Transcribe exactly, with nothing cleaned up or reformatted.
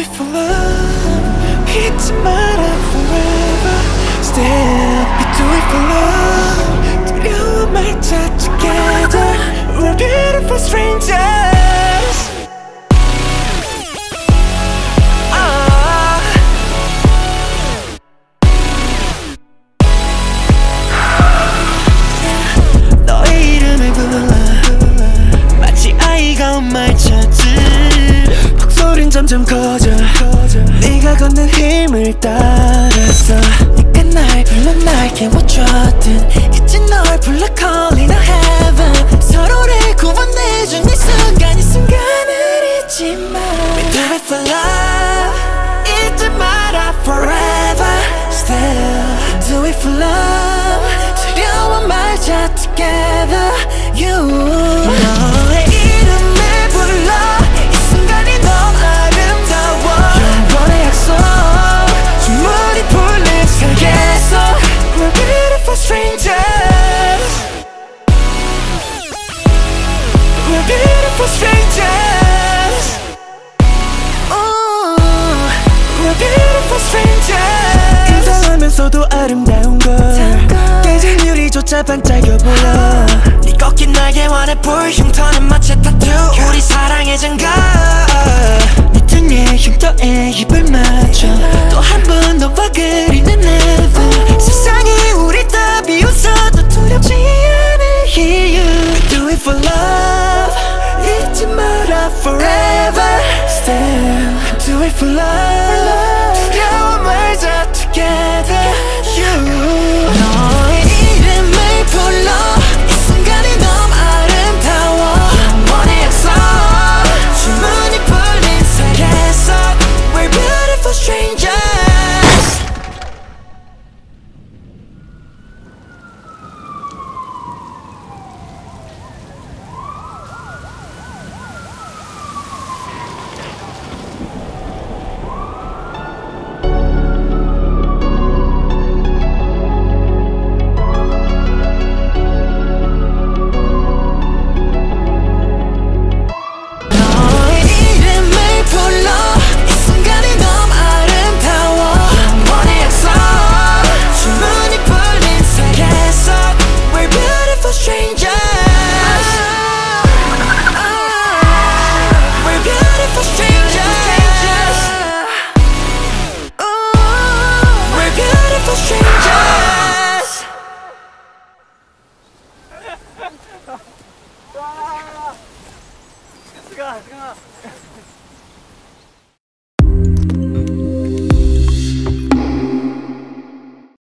it for love. 잊지 마라 forever. Still, we do it for love. 두려워 말자 together. We're beautiful strangers. 말 찾은 목소린 점점 커져 네가 걷는 힘을 따라서 네가 날 불러 날 깨워줬든 이제 널 불러 calling a heaven. 서로를 구원해준 이 순간 이 순간을 잊지 마. We do it for love. 잊지 마라 forever. Still do it for love. 두려워 말자 together. You 너의 이름을 불러 이 순간이 너무 아름다워. 영원의 약속 주문이 풀린 세계에서 We're beautiful strangers. We're beautiful strangers. Ooh, We're beautiful strangers. 인사하면서도 아름다운 걸 깨진 유리조차 반짝여 보여. 네 꺾인 날개와의 불 흉터는 마치 타투. 우리 사랑의 증거. 네 등에 흉터에 입을 맞춰 또 한 번 너와 그리는 heaven. 세상이 우리 다 비웃어도 두렵지 않을 이유. We do it for love. 잊지 마라 forever. Still do it for love. 두려워 말자 together. You 너의 이름을 불러 이 순간이 너무 아름다워. 영원의 약속 주문이 풀린 세계에서 We're beautiful strangers. 승아, 승아.